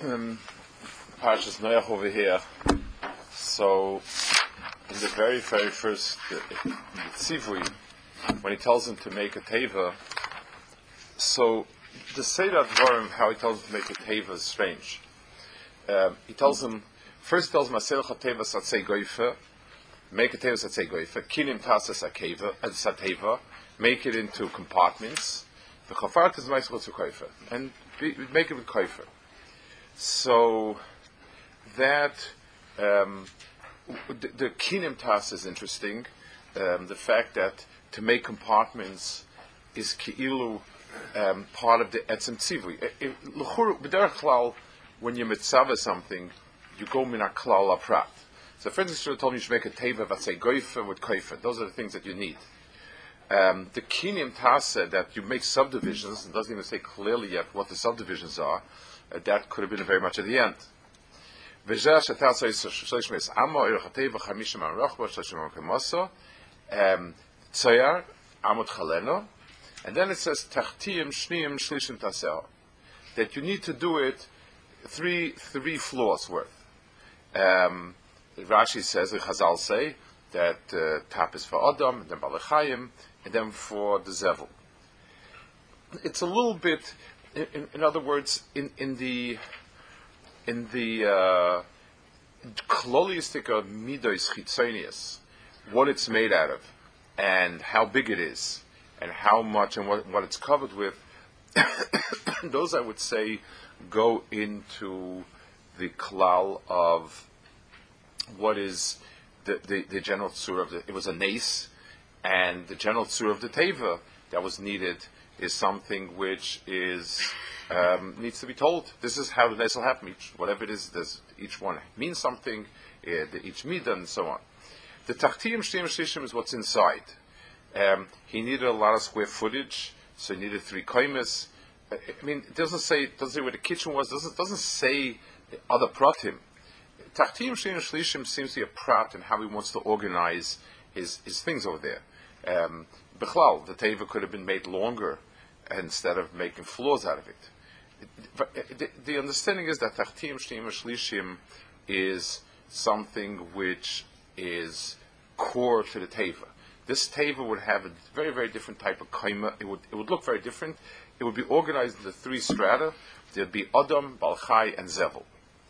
Parshas Noach over here. So, in the very, very first tzivui, when he tells him to make a teva, so the Seder Dvarim, how he tells him to make a teva is strange. He tells him, Aselech HaTeva Satzei Goife, make a teva Satzei Goife, Kinim Tasas Sateva, make it into compartments, the Chafart is Meisel to Koife, and make it with Koife. So that the Kinim Tas is interesting. The fact that to make compartments is Ki'ilu part of the Etzem Tzivui. B'derech klal, when you mitzvah something, you go min klal aprat. So for instance, you told me you should make a teva v'atzei goife with koife. Those are the things that you need. The Kinim Tas said that you make subdivisions, and doesn't even say clearly yet what the subdivisions are. That could have been very much at the end. And then it says that you need to do it three floors worth. Rashi says, the Chazal say that tap is for Adam, and then Balechayim, and then for the Zevel. It's a little bit. In other words, in the kloliistic of midos chitzonius, what it's made out of, and how big it is, and how much, and what it's covered with, those I would say go into the klal of what is the general tzur of it was a nace, and the general tzur of the teva that was needed is something which is needs to be told. This is how the nace will happen. Whatever it is, each one means something. Each midah and so on. The tachtiyim shtiyim shlishim is what's inside. He needed a lot of square footage, so he needed 3 koimes. I mean, it doesn't say where the kitchen was. Doesn't say the other pratim. Tachtiyim shtiyim shlishim seems to be a prat in how he wants to organize his things over there. Bechlal, the teva could have been made longer instead of making floors out of it. But the understanding is that Tachtiyim Shtiyim Shlishim is something which is core to the teva. This teva would have a very, very different type of kaima. It would look very different. It would be organized into 3 strata. There'd be Adam, Balchai, and Zevel.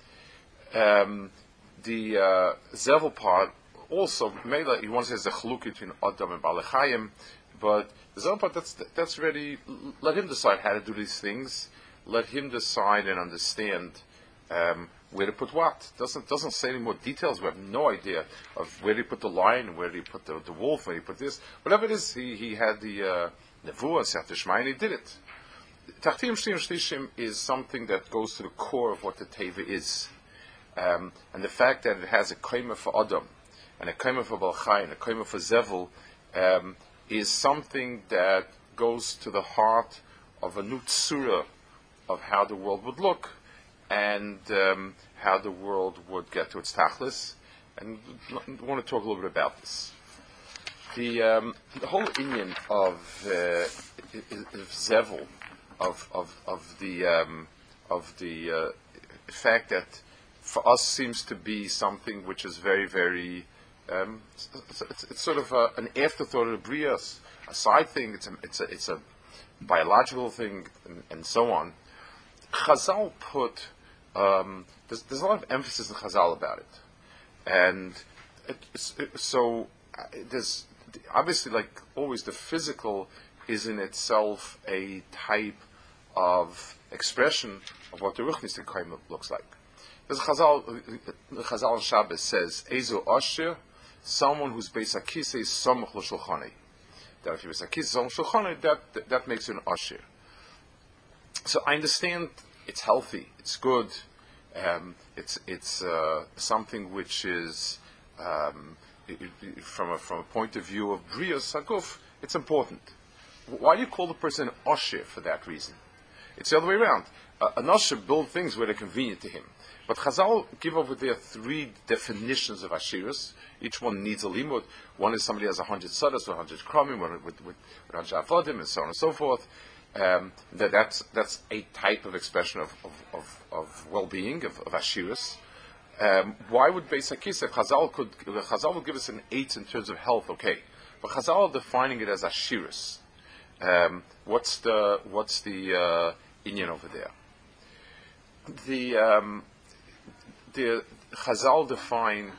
The Zevel part also, Mela, he wants to say there's a chaluk between Adam and Balechayim, but the Zevel part, that's really, let him decide how to do these things. Let him decide and understand where to put what. Doesn't say any more details. We have no idea of where he put the lion, where he put the wolf, where he put this. Whatever it is, he had the nevuah, Sefer Shema, and he did it. Tachtiyim Shtiyim Shlishim is something that goes to the core of what the teva is. And the fact that it has a koima for Adam, and a koima for Balchai, and a koima for Zevel, is something that goes to the heart of a new tzura of how the world would look, and how the world would get to its tachlis. And I want to talk a little bit about this. The whole inyan of Zevel, of the fact that for us seems to be something which is very, very it's sort of an afterthought of the brias, a side thing. It's a biological thing, and so on. Chazal put there's a lot of emphasis in Chazal about it, and there's obviously, like always, the physical is in itself a type of expression of what the ruchnistic kaim looks like. There's Chazal on Shabbos says, "Ezo Asher," someone whose beis hakisei is samach l'shulchanei. That if your beis hakisei is samach l'shulchanei, that makes you an Asher. So I understand it's healthy, it's good, it's something which is from a point of view of brios saguf, it's important. Why do you call the person an Asher for that reason? It's the other way around. An Asher builds things where they're convenient to him. But Chazal give over there 3 definitions of Ashiras. Each one needs a limud. One is somebody has 100 sadas, 100 kramim, one with 100 avodim, and so on and so forth. That's a type of expression of well-being, of ashirus. Why would Beis Hakisef, Chazal would give us an 8 in terms of health, okay. But Chazal are defining it as ashirus. What's the inyan over there? The Chazal define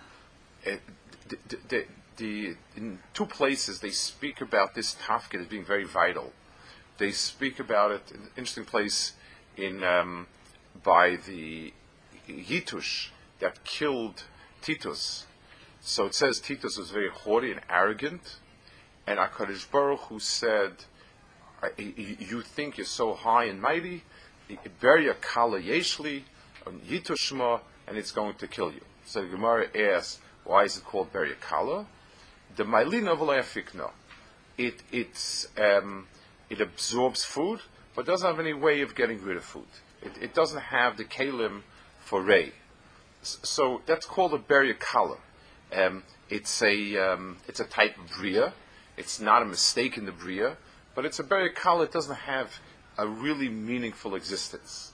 in two places they speak about this tafkid as being very vital. They speak about it in an interesting place in by the Yitush that killed Titus. So it says Titus was very haughty and arrogant, and HaKadosh Baruch Hu said, "You think you're so high and mighty? Beria kala yeshli Yitushma, and it's going to kill you." So the Gemara asks, why is it called Beria kala? The Mailina v'le'afikna. It absorbs food, but doesn't have any way of getting rid of food. It doesn't have the kalim for rei. So that's called a beria kala. It's a type of bria. It's not a mistake in the bria, but it's a beria kala. It doesn't have a really meaningful existence,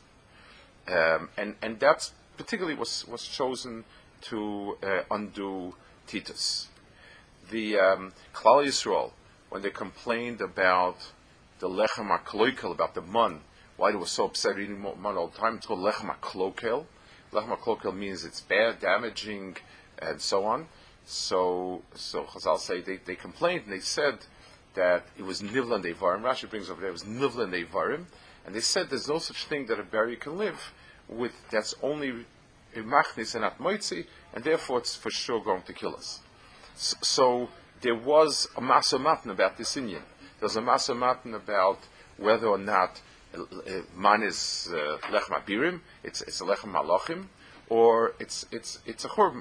and that's particularly was chosen to undo Titus. The Klal Yisrael, when they complained about the lechem haklokel, about the mun, why they were so upset eating mun all the time, it's called lechem haklokel. Lechem haklokel means it's bad, damaging, and so on. So Chazal say they complained and they said that it was nivlan devarim. Rashi brings over there it was nivlan devarim, and they said there's no such thing that a berry can live with. That's only machnis and not moitzi, and therefore it's for sure going to kill us. So there was a masa matan about this inyan. There was a masa matan about whether or not man is lechem abirim, it's a lechem malachim, or it's a churban.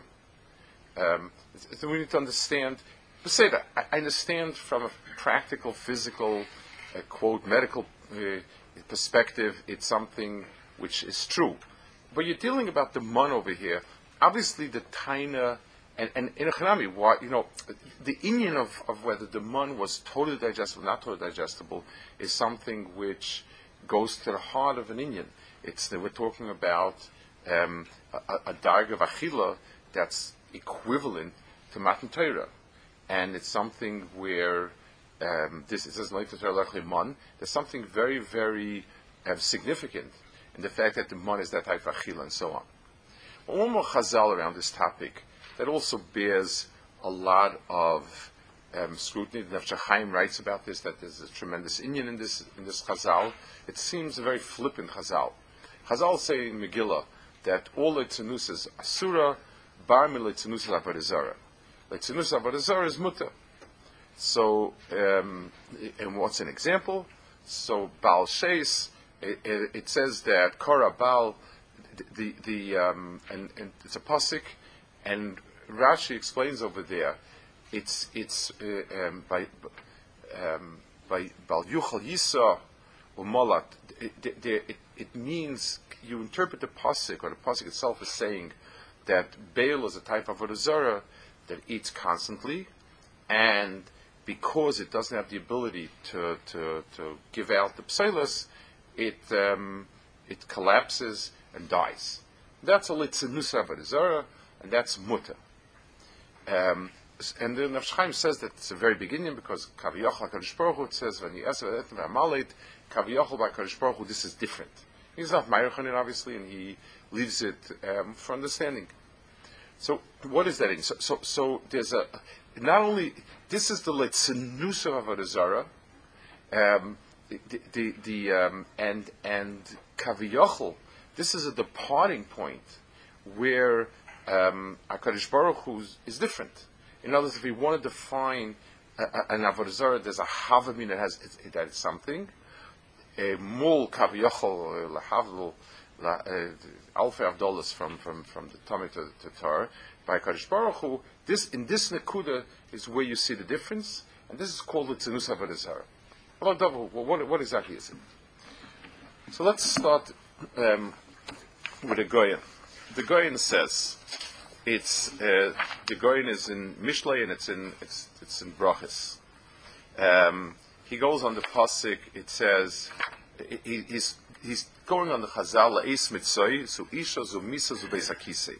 So we need to understand. Say that I understand from a practical, physical, quote medical perspective, it's something which is true. But you're dealing about the man over here. Obviously, the taina and in a chanami, why the inyan of whether the man was totally digestible, not totally digestible, is something which goes to the heart of an inyan. It's that we're talking about a darg of achila that's equivalent to matan Torah, and it's something where this is there's something very, very significant in the fact that the man is that type of achila and so on. One more chazal around this topic that also bears a lot of scrutiny. The Nefesh Chaim writes about this, that there's a tremendous inyan in this chazal. It seems a very flippant chazal. Chazal say in Megillah that all Leitzinus is asura, bar mi Leitzinus avodah zarah. Leitzinus avodah zarah is mutter. So, and what's an example? So, Baal Sheis, it says that Korah Baal, and it's a pasuk, and Rashi explains over there, it's by Bal Yuchal Yisa Umalat. It means you interpret the pasuk, or the pasuk itself is saying that Baal is a type of avodah zarah that eats constantly, and because it doesn't have the ability to give out the pselos, it collapses and dies. That's a litzinus avodah zarah, and that's mutter. And the Nefesh Chaim says that it's a very beginning because Kaviyachal HaKadosh Baruch Hu, it says when he asks Kaviyachal by HaKadosh Baruch Hu, this is different. He's not Meirach on it, obviously, and he leaves it for understanding. So what is that in? So there's not only this is the litzinus of avodah zarah, and Kaviyachal. This is a departing point where HaKadosh Baruch Hu is different. In other words, if we want to define an avodah zarah, there's a havamim that is something. Mul Kaviyachal lahavl alfei avdolas from the Talmud to Torah by HaKadosh Baruch Hu. This in this nekuda is where you see the difference, and this is called the tzunus avodah zarah. What exactly is it? So let's start with a Goyen. The Goyen says the Goyen is in Mishlei and it's in Brachas. He goes on the pasuk. It says he's going on the Chazal Eis Mitzoi, so Isha zu Misa zu Beis HaKisei.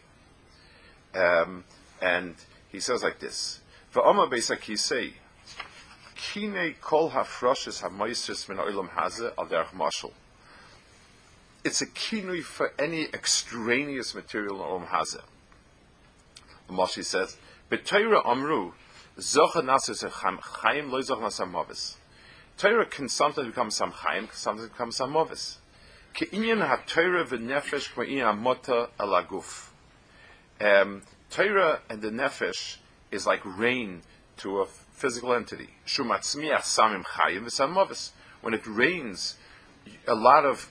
And he says like this: V'Oma Beis HaKisei, Kinei Kol Hafroshes HaMoisres Min Olam Hazeh Al Derech Mashal. It's a kinui for any extraneous material in Olam Hazeh. The Moshi says, "B'Torah Amru, Zocha Naser Chaim Lo Zocha Naser Mavis." Torah can sometimes become some Chaim, sometimes become some Mavis. Ke'inyan HaTorah v'Nefesh K'ma'inyan Mota Elaguf. Torah and the Nefesh is like rain to a physical entity. Shumatzmiach Samim Chaim v'Sam Mavis. When it rains, a lot of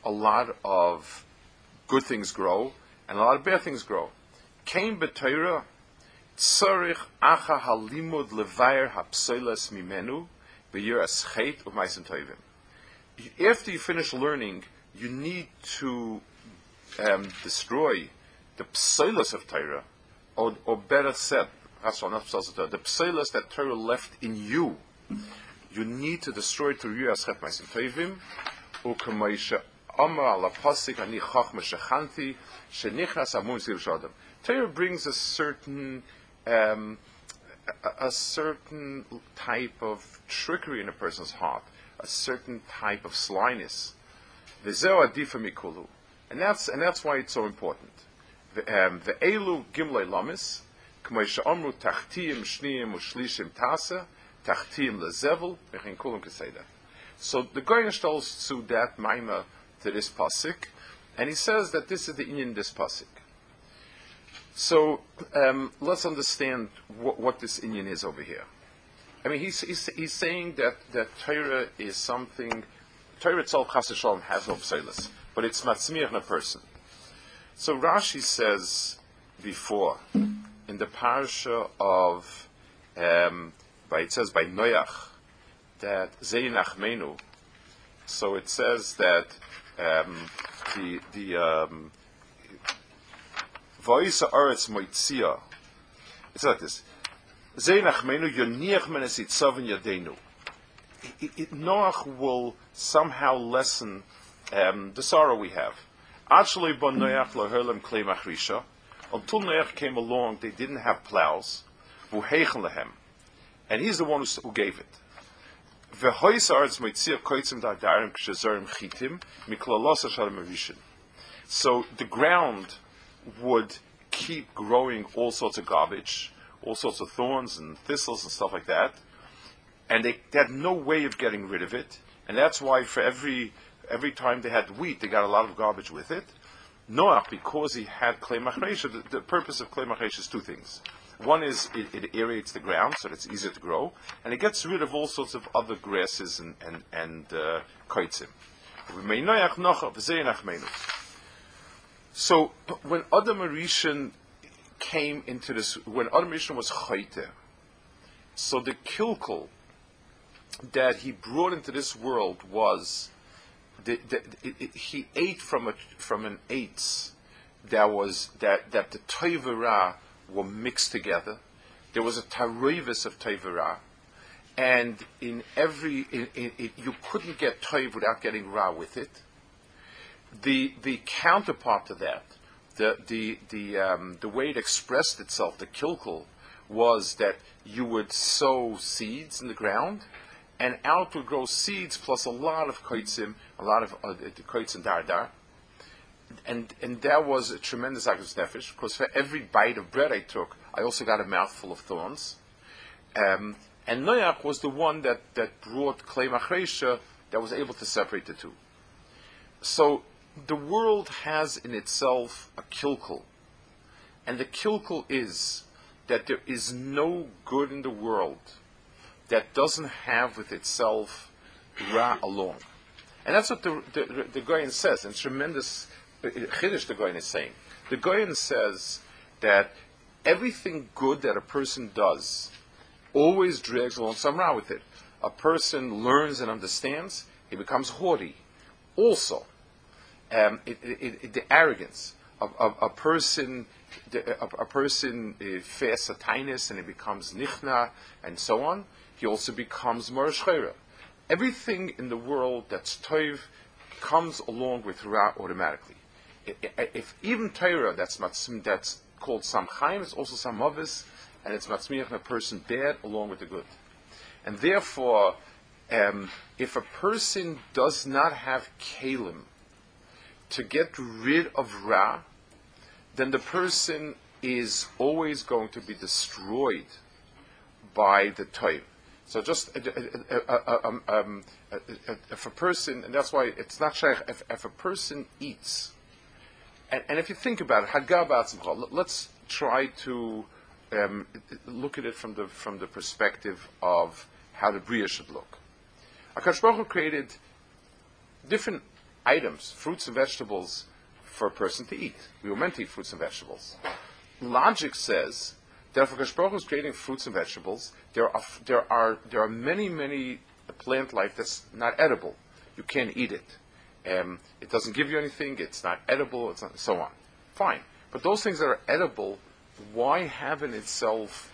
good things grow and a lot of bad things grow. Came b'Torah tzarich acha halimud levayer hapsoilas mimenu b'yir ascheit u'maisim tovim. After you finish learning, you need to destroy the psoilas of Torah, or better said, the psoilas that Torah left in you. You need to destroy it through yir ascheit u'maisim tovim. Torah brings a certain type of trickery in a person's heart, a certain type of slyness. And that's why it's so important. Ve'elu gimlei lamis, k'may she'amru tachtiyim shniyim u'shlishim tasa, tachtiyim lezevel, v'chein kulam k'seidah. So the Goyen tells to that Maima to this pasuk, and he says that this is the inyan in this pasuk. So let's understand what this inyan is over here. I mean, he's saying that Torah is something. Torah itself, Chas v'Shalom, has no pseilas, but it's matzmiach in a person. So Rashi says before in the parasha of it says by Noach, that Zei Nachmenu. So it says that the Voice Aretz Moitzia. It's like this: Zei Nachmenu Yoniach Menes Itzavin Yadenu. Noach will somehow lessen the sorrow we have. Actually, Bon Noach Lo Herlem Klei Machrisha. Until Noach came along, they didn't have plows. Vuheichen lehem, and he's the one who gave it. So the ground would keep growing all sorts of garbage, all sorts of thorns and thistles and stuff like that, and they had no way of getting rid of it. And that's why for every time they had wheat, they got a lot of garbage with it. Noach, because he had Klei Machresha, the purpose of Klei Machresha is two things. One is it aerates the ground so that it's easier to grow, and it gets rid of all sorts of other grasses and koitzim. So when Adam Rishon came into this, when Adam Rishon was chayte, so the kilkel that he brought into this world was he ate from an eitz that the toivera were mixed together. There was a taroivis of toivera, and you couldn't get toiv without getting ra with it. The counterpart to that, the way it expressed itself, the kilkel, was that you would sow seeds in the ground, and out would grow seeds plus a lot of koitzim, a lot of koitz and dardar. And that was a tremendous act of nefesh, because for every bite of bread I took, I also got a mouthful of thorns. And Noach was the one that brought Klei Machresha, that was able to separate the two. So the world has in itself a kilkel. And the kilkel is that there is no good in the world that doesn't have with itself Ra along. And that's what the Goyen says, and tremendous Chiddush the Goyen is saying. The Goyen says that everything good that a person does always drags along some Ra with it. A person learns and understands, he becomes haughty. Also, the arrogance of a person fares satinus and he becomes nichna and so on. He also becomes morosh chayra. Everything in the world that's toiv comes along with Ra automatically. If even Torah that's called Samchaim, it's also Samavis, and it's Matzmiach a person bad along with the good. And therefore, if a person does not have Kalim to get rid of Ra, then the person is always going to be destroyed by the Toiv. So just if a person, and that's why it's not shaykh, if a person eats, and if you think about it, let's try to look at it from the perspective of how the Bria should look. HaKadosh Baruch Hu created different items, fruits and vegetables, for a person to eat. We were meant to eat fruits and vegetables. Logic says that if HaKadosh Baruch Hu is creating fruits and vegetables, there are many plant life that's not edible. You can't eat it. It doesn't give you anything. It's not edible. It's not, so on. Fine, but those things that are edible, why have in itself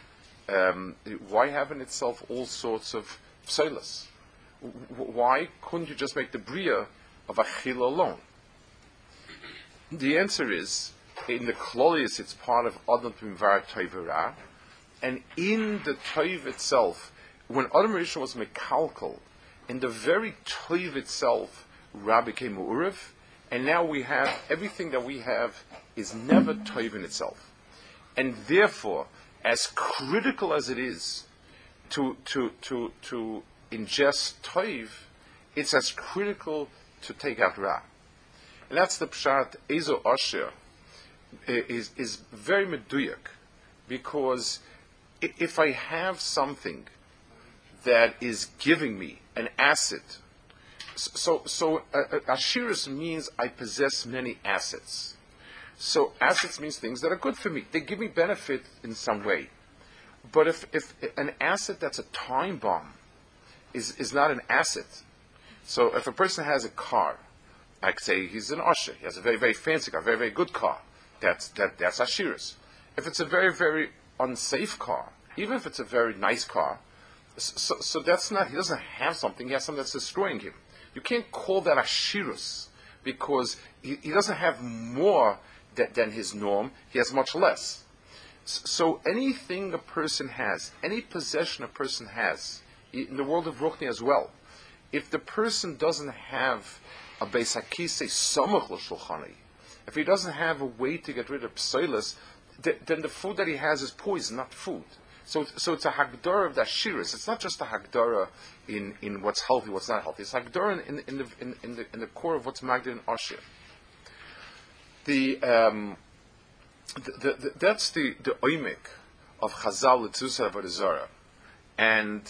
all sorts of pseilus? Why couldn't you just make the bria of achila alone? The answer is, in the Klolius, it's part of Adam Pimvar Toivera, and in the Toiv itself, when Adam Rishon was Mekalkal, in the very Toiv itself, Ra became U'uriv, and now we have, everything that we have is never Toiv in itself. And therefore, as critical as it is to ingest Toiv, it's as critical to take out Ra. And that's the Pshat Ezo Asher is very meduyak, because if I have something that is giving me an asset, so Ashiris means I possess many assets. So assets means things that are good for me. They give me benefit in some way. But if an asset that's a time bomb is not an asset, so if a person has a car, I could say he's an usher, he has a very, very fancy car, very, very good car, that's Ashiris. If it's a very, very unsafe car, even if it's a very nice car, so that's not, he doesn't have something, he has something that's destroying him. You can't call that Ashirus, because he doesn't have more than his norm, he has much less. So anything a person has, any possession a person has, in the world of Ruchni as well, if the person doesn't have a Beis HaKisei Samach L'Shulchani, if he doesn't have a way to get rid of pseilus, then the food that he has is poison, not food. So it's a Hagdara of the Ashiris. It's not just a Hagdara in what's healthy, what's not healthy. It's a Hagdara in the core of what's Magda and Ashir. That's the oimik of Chazal L'Tzusa Avodah Zarah, and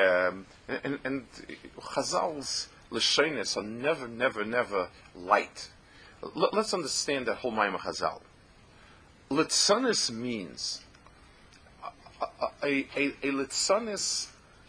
Chazal's l'shonis are never light. Let's understand that whole Maimon Chazal. Litzanis means a litzanis.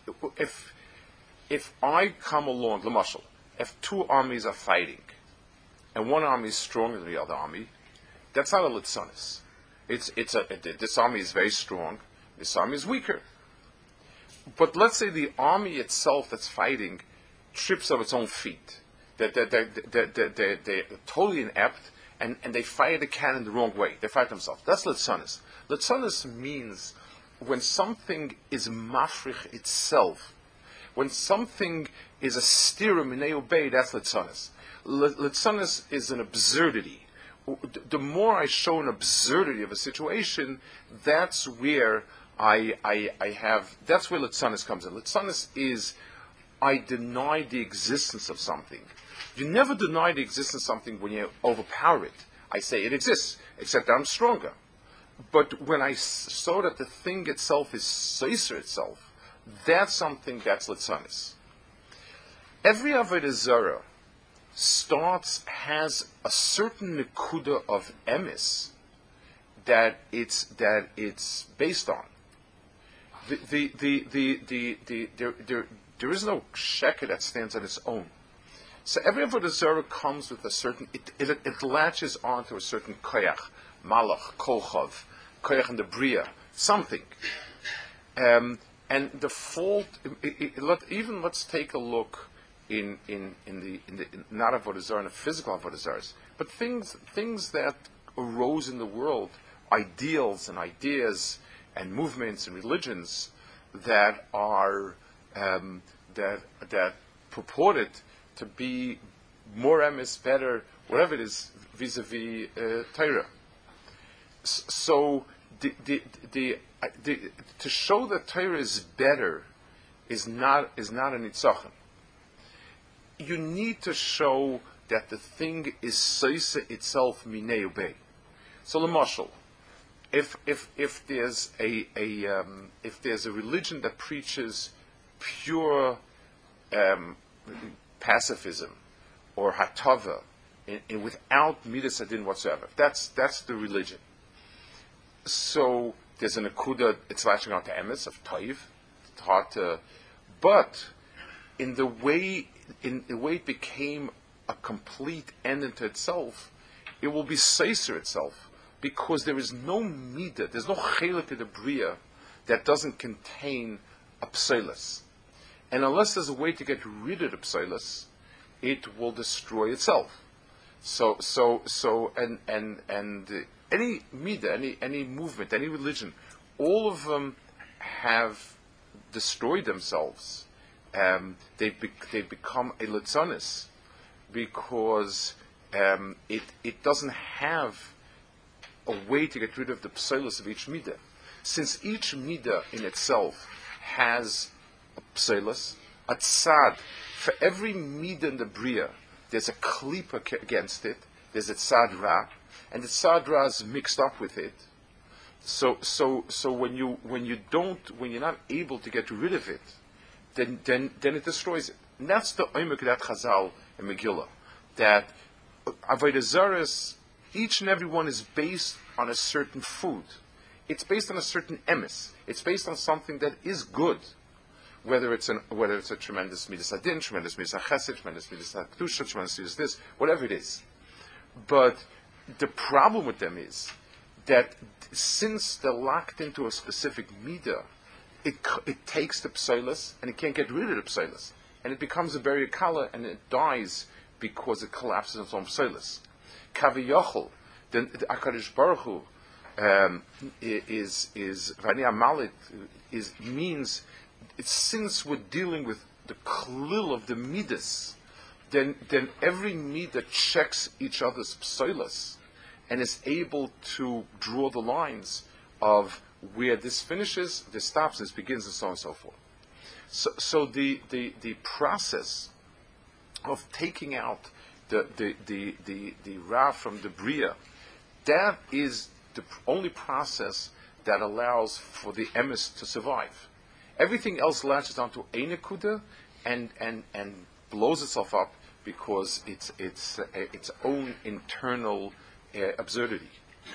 If I come along, l'mashal, if two armies are fighting, and one army is stronger than the other army, that's not a litzanis. This army is very strong, this army is weaker. But let's say the army itself that's fighting trips of its own feet. They're totally inept, and they fire the cannon the wrong way. They fight themselves. That's litzanis. Litzanis means when something is mafrich itself, when something is a stira minei obey, that's litzanis. Litzanis is an absurdity. The more I show an absurdity of a situation, that's where that's where litzanis comes in. Litzanis is, I deny the existence of something. You never deny the existence of something when you overpower it. I say it exists, except I'm stronger. But when I saw that the thing itself is seiser itself, that's something that's litzanis. Every Avodah Zarah has a certain nekuda of emes that it's based on. There is no sheker that stands on its own. So every Avodah Zarah comes with a certain, it latches onto a certain koyach, malach, kolchav, koyach in the bria, something. And the fault, let's take a look the not avodah zarah, in the physical avodah zarahs, but things that arose in the world, ideals and ideas and movements and religions that are that purported to be more emes, better, whatever it is, vis-a-vis Torah. So to show that Torah is better is not a nitzachon. You need to show that the thing is soisa itself minei ubei. So l'mashal, if there's a religion that preaches pure pacifism or hatava without midas adin whatsoever, that's the religion. So there's an akuda, it's latching on to emes of toiv. It's hard to, but in the way it became a complete end into itself, it will be seiser itself, because there is no midah, there's no chelik in the bria that doesn't contain a pseilus. And unless there's a way to get rid of the pseilus, it will destroy itself. So any midah, any movement, any religion, all of them have destroyed themselves. They've become a litzonis because it doesn't have a way to get rid of the pseilus of each midah. Since each midah in itself has a pseilus, a tzad, for every midah in the bria, there's a klipa against it, there's a tzad ra, and the tzad ra is mixed up with it. So when you're not able to get rid of it, then it destroys it. And that's the oimek that Chazal and Megillah, that avodah zarahs, each and every one is based on a certain food. It's based on a certain emes. It's based on something that is good, whether it's a tremendous midas adin, tremendous midas chesed, tremendous midas kedusha, tremendous midas this, whatever it is. But the problem with them is that since they're locked into a specific midah, it takes the pseilus and it can't get rid of the pseilus, and it becomes a beri kala and it dies because it collapses in its own pseilus. Kaviyochel, then the Akadosh Baruch Hu is Vani Amalit means since we're dealing with the klil of the midas, then every midah checks each other's pseilus and is able to draw the lines of where this finishes, this stops, this begins, and so on and so forth. So the process of taking out the ra from the bria, that is the only process that allows for the emes to survive. Everything else latches onto a nekuda and blows itself up because it's its own internal absurdity.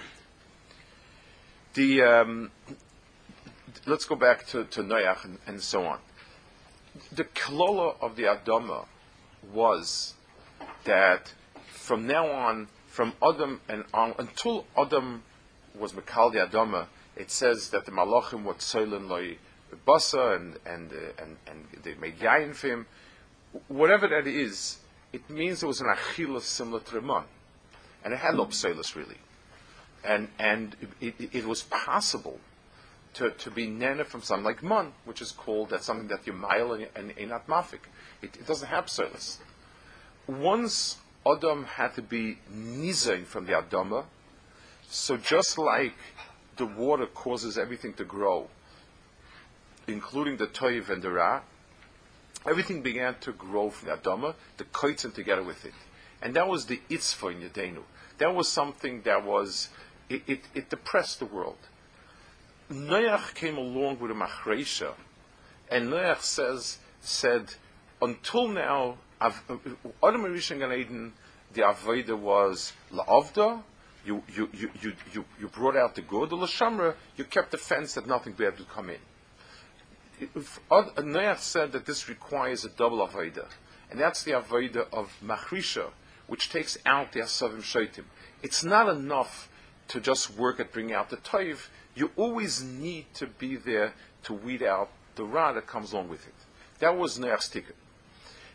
Let's go back to Noach and so on. The klola of the Adama was that from now on, from Adam and on, until Adam was Mekal the Adama, it says that the Malachim were tzoilin loy basa and they made yayin for him. Whatever that is, it means it was an achila similar to the man, and it had no pseilus really, and it was possible to be nana from something like man, which is called, that's something that you mile and not mafik. It doesn't have pseilus. Once Adam had to be nizain from the Adama, so just like the water causes everything to grow, including the toiv and the ra, everything began to grow from the Adama, the koitzim together with it. And that was the itzvah in Yedenu. That was something that was, it depressed the world. Noach came along with a machreisha, and Noach said, until now, Adam Rishon Gan Eden, the avodah was la'avda. You brought out the good. The l'shamra, you kept the fence that nothing bad would come in. Noach said that this requires a double avodah, and that's the avodah of machrisha, which takes out the asavim shaitim. It's not enough to just work at bringing out the toiv. You always need to be there to weed out the ra that comes along with it. That was Noach's tikkun.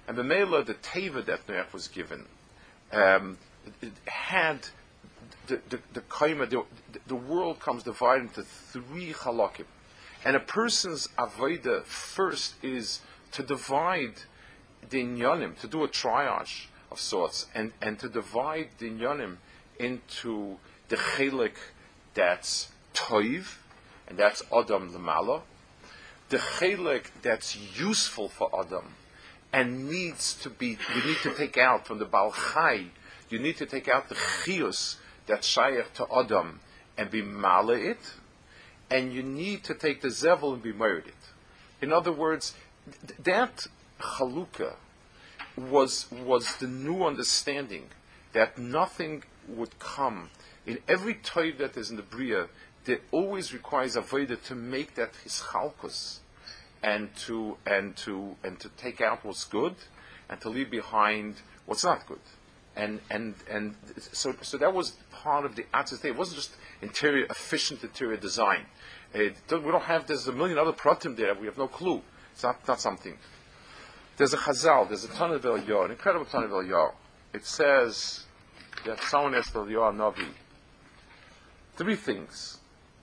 And the Mela, the Teva that Noach was given, it had the kaima, the world comes divided into three halakim. And a person's avodah first is to divide the inyanim, to do a triage of sorts, and to divide the inyanim into the chelik that's toiv, and that's Adam Lamala, the chelik that's useful for Adam, and needs to be, you need to take out from the Baal Chai, you need to take out the chiyus that's shaykh to Adam and be mala it, and you need to take the zevel and be married it. In other words, that chalukah was the new understanding that nothing would come. In every toiv that is in the Bria, there always requires avodah to make that hischalkus, and to take out what's good, and to leave behind what's not good. And so that was part of the Atzis. It wasn't just efficient interior design. We don't have. There's a million other pratim there. We have no clue. It's not something. There's a Chazal. There's a Tanav Eliyahu, an incredible Tanav Eliyahu. It says that someone asked Eliyahu Navi three things.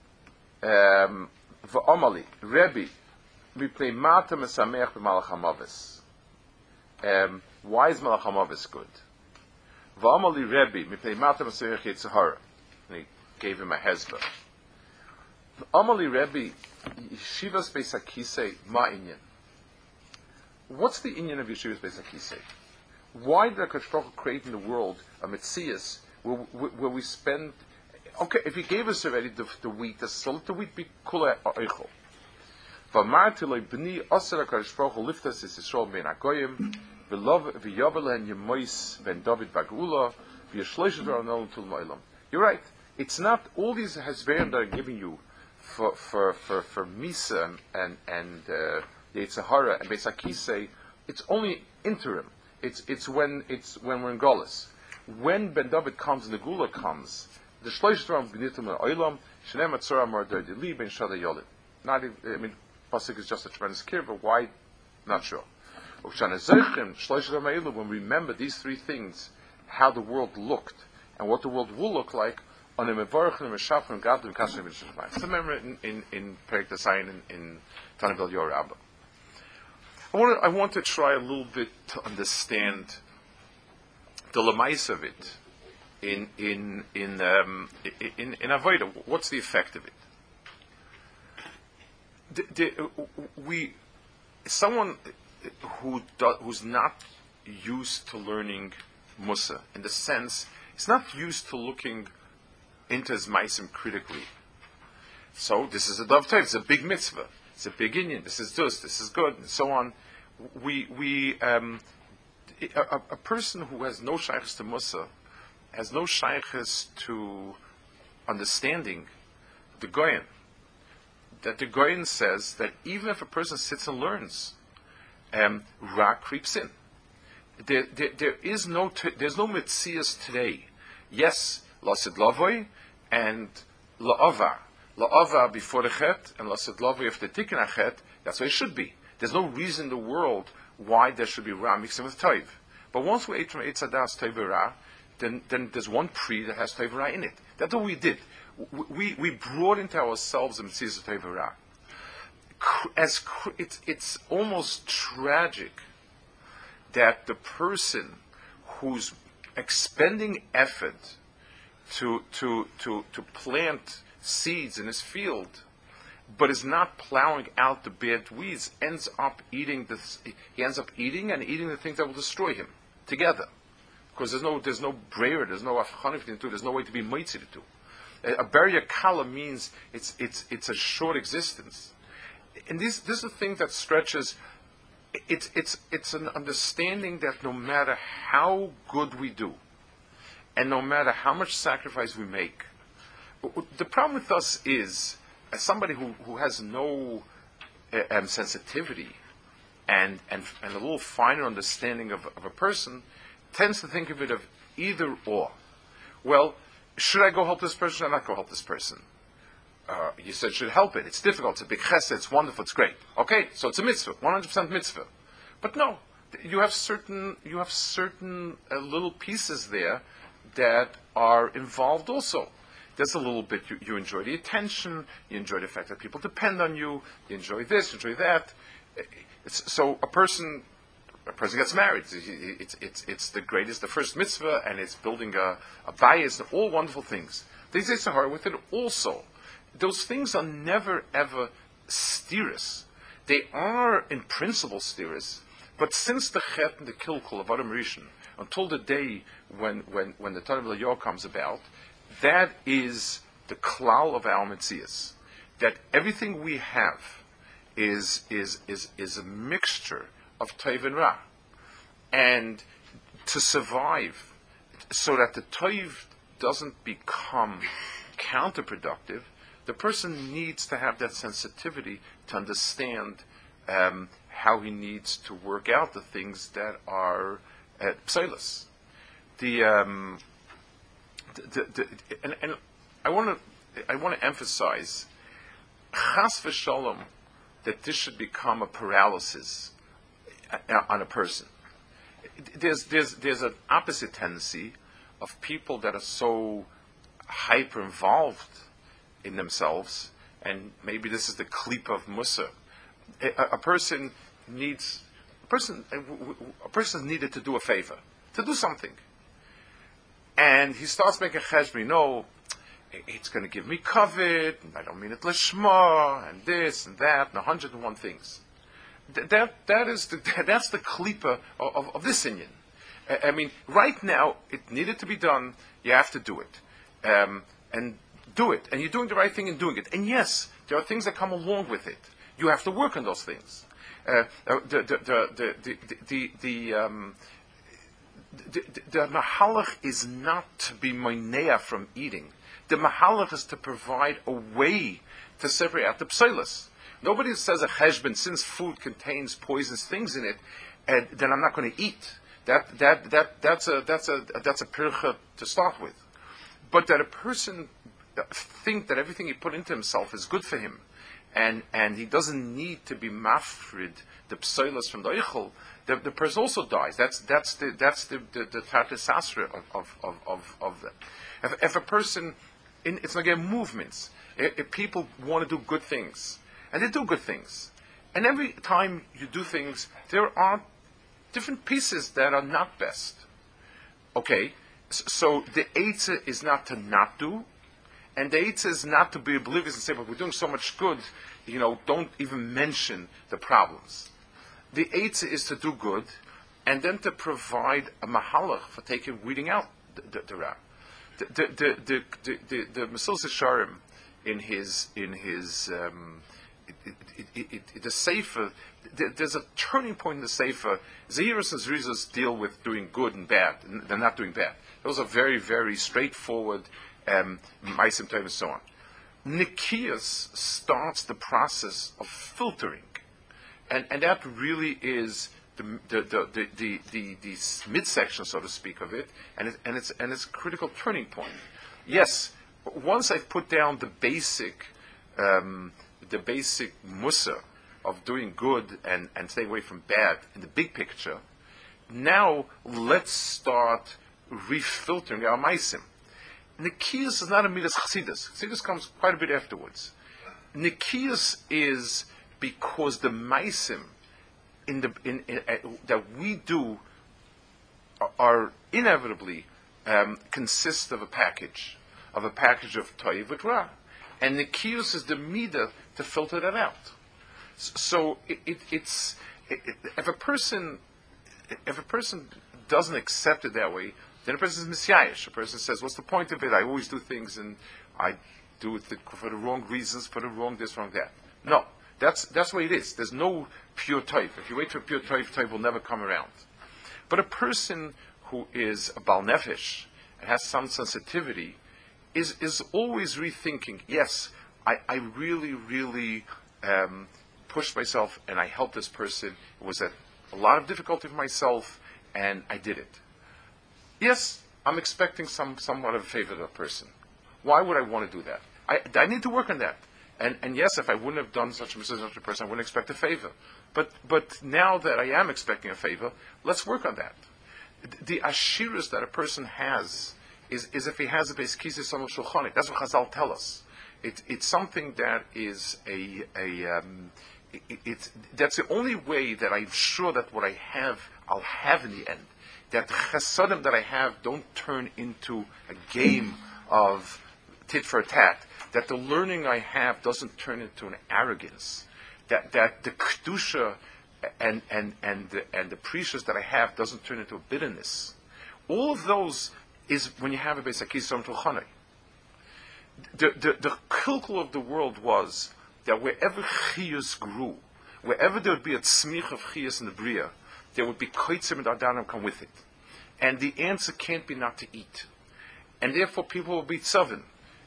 V'omali Rebbe mipnei mata mesamech b'malach hamavis. Why is malach hamavis good? V'amali Rebbe mipnei mata mesamech yitzhara. And he gave him a hezbollah. V'amali Rebbe yeshivas beis hakisei ma inyan. What's the inyan of yeshivas beis hakisei? Why did HaKadosh Baruch Hu create in the world a metzias where we spend? Okay, if he gave us already the wheat, so let the wheat be kula oichel. V'amarti lo b'ni aser HaKadosh Baruch Hu liftas es Yisrael ben hagoyim v'yavelen yemois ben David bagula v'yashloishes v'aronol tul mo'ilam. You're right. It's not all these hasverim that are giving you for Misa and Yitzhahara and Beis HaKisei. It's only interim. It's when we're in Golis. When Ben David comes and the Gula comes, the Shloish Dvarim Gnitum and Oilam Shneim Atzora Mordor Deli Ben Shada Yolim. Not even, I mean, pasuk is just a tremendous care, but why? Not sure. When we remember these three things, how the world looked and what the world will look like, on the Mevorach and Meshach and Gad and Kasher Mishmai. So remember in Perek Dasayin in Tanav Eliyahu Rabbah. I want to try a little bit to understand the lemais of it in avodah. What's the effect of it? Someone who's not used to learning Musa, in the sense, he's not used to looking into his maisim critically. So this is a dovtov. It's a big mitzvah. It's a big inyan. This is good, and so on. A person who has no shaykhs to Musa has no shaykhs to understanding the Goyen. That the Goyen says that even if a person sits and learns, Ra creeps in. There's no metzias today. Yes, lasid lavoy and la'ava. La'ava before the chet and lasid lavoy after the tikkun achet. That's what it should be. There's no reason in the world why there should be Ra mixing with Toiv. But once we ate from Eitz Hadas Toiv Ra, then there's one pre that has Toiv Ra in it. That's what we did. We brought into ourselves the Mitzvah of Toiv Ra. It's almost tragic that the person who's expending effort to plant seeds in his field, but is not plowing out the bad weeds, ends up eating the things that will destroy him together, because there's no brayer, there's no afchanif to do, there's no way to be mitzi to do. A barrier kala means it's a short existence, and this is a thing that stretches. It's an understanding that no matter how good we do, and no matter how much sacrifice we make, the problem with us is, as somebody who has no sensitivity and a little finer understanding of a person, tends to think of it of either or. Well, should I go help this person? Should I not go help this person? You said should help it. It's difficult. It's a big chesed. It's wonderful. It's great. Okay, so it's a mitzvah, 100% mitzvah. But no, you have certain little pieces there that are involved also. There's a little bit you enjoy the attention, you enjoy the fact that people depend on you, you enjoy this, you enjoy that. So a person gets married. It's the first mitzvah, and it's building a bias, all wonderful things. There's a Sahara with it also. Those things are never ever steerus. They are in principle steerus, but since the chet and the kilkul of Adam Rishon, until the day when the Torah Yor comes about, that is the klal of our Metzias. That everything we have is a mixture of Tov and Ra. And to survive, so that the Tov doesn't become counterproductive, the person needs to have that sensitivity to understand how he needs to work out the things that are psilus. And I want to emphasize, chas v'shalom, that this should become a paralysis on a person. There's an opposite tendency of people that are so hyper involved in themselves, and maybe this is the klipa of Musa. A person is needed to do a favor, to do something, and he starts making cheshbon. No, it's going to give me kavod, and I don't mean it lishma, and this and that, and 101 things. That's the klipa of this inyan. I mean, right now it needed to be done. You have to do it, and do it, and you're doing the right thing in doing it. And yes, there are things that come along with it. You have to work on those things. The mahalach is not to be moinea from eating. The mahalach is to provide a way to separate out the psilus. Nobody says a cheshbon, since food contains poisonous things in it, then I'm not going to eat. That's a pircha to start with. But that a person think that everything he put into himself is good for him, and he doesn't need to be mafrid the psilus from the eichel, the person also dies. That's the tatis asra of that. If a person, it's like movements. If people want to do good things, and they do good things, and every time you do things, there are different pieces that are not best. Okay, so the eitzah is not to not do, and the eitzah is not to be oblivious and say, but we're doing so much good, don't even mention the problems. The eitzah is to do good, and then to provide a mahalach for weeding out the ra. The Mesilas Yesharim in his the Sefer, there's a turning point in the Sefer. Zeirus and Zrizos deal with doing good and bad, and they're not doing bad. Those are very, very straightforward Ma'asim Tov and so on. Nikias starts the process of filtering, and that really is the midsection, so to speak, of it, and it's a critical turning point. Yes, once I've put down the basic musa of doing good and staying away from bad in the big picture, now let's start refiltering our maisim. Nikias is not a midas chassidus. Chassidus comes quite a bit afterwards. Nikias is because the maisim that we do are inevitably consist of a package of toiv with ra, and Nikius is the midah to filter that out. So if a person doesn't accept it that way, then a person is misyayish. A person says, "What's the point of it? I always do things, and I do it for the wrong reasons, for the wrong this, wrong that." No, that's the way it is. There's no pure toiv. If you wait for pure toiv will never come around. But a person who is a bal nefesh and has some sensitivity is always rethinking. Yes, I really pushed myself and I helped this person. It was a lot of difficulty for myself, and I did it. Yes, I'm expecting somewhat of a favor of that person. Why would I want to do that? I need to work on that. And yes, if I wouldn't have done such a mistake, such a person, I wouldn't expect a favor. But now that I am expecting a favor, let's work on that. The ashiras that a person has is if he has a base kisei samach shulchanik. That's what Chazal tell us. It's something that is that's the only way that I'm sure that what I have, I'll have in the end. That the chesadim that I have don't turn into a game of tit for tat. That the learning I have doesn't turn into an arrogance. That the kedusha and the precious that I have doesn't turn into a bitterness. All of those is when you have a beis hakisei tulchanei. The kilkel of the world was that wherever chiyus grew, wherever there would be a tzmich of chiyus in the bria, there would be koitzim and adanim come with it. And the answer can't be not to eat. And therefore people will be tzavin.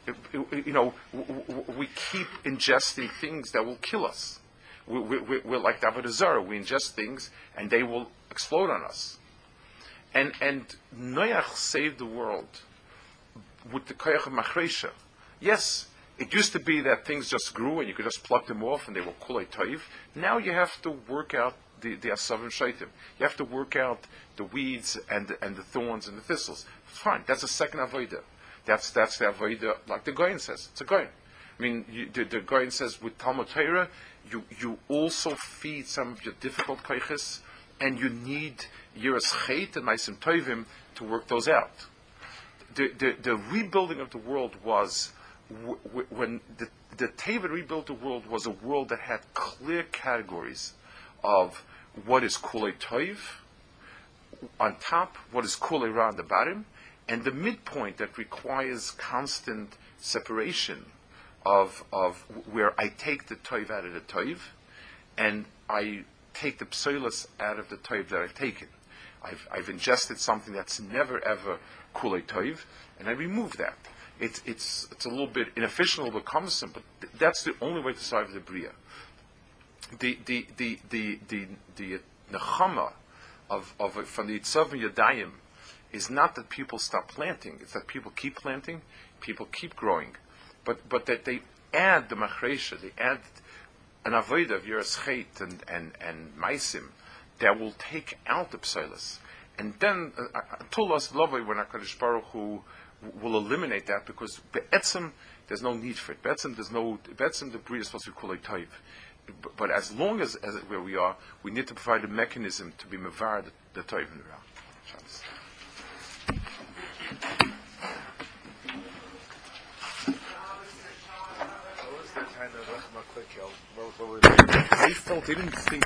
We keep ingesting things that will kill us. We're like David Zarah. We ingest things and they will explode on us. And Noach saved the world with the koyach of machresha. Yes, it used to be that things just grew and you could just pluck them off and they were kulei toiv. Now you have to work out the asavim shaitim. You have to work out the weeds and the thorns and the thistles. Fine, that's a second avodah. That's the avodah, like the Goyen says. It's a Goyen. I mean, the Goyen says with Talmud Torah, you also feed some of your difficult koiches, and you need yiras chet and ma'asim tovim to work those out. The rebuilding of the world was when the Teva rebuilt the world was a world that had clear categories of what is kulei toiv on top, what is kulei ra on the bottom, and the midpoint that requires constant separation of where I take the toiv out of the toiv, and I take the psoilus out of the toiv that I've taken. I've ingested something that's never ever kulei toiv, and I remove that. It's a little bit inefficient, a little bit cumbersome, but that's the only way to survive the bria. The nechama from the Yitzavim Yadayim is not that people stop planting; it's that people keep planting, people keep growing, but that they add the machresha, they add an avodah of yiras chet and maisim that will take out the psoilus, and then tulas lovei when HaKadosh Baruch Hu will eliminate that, because be'etzim there's no need for it. Be'etzim the bria is supposed to be kulei toiv. But as long as where we are, we need to provide a mechanism to be mevar the toiv and the ra. What was the kind of rachma quick? They didn't think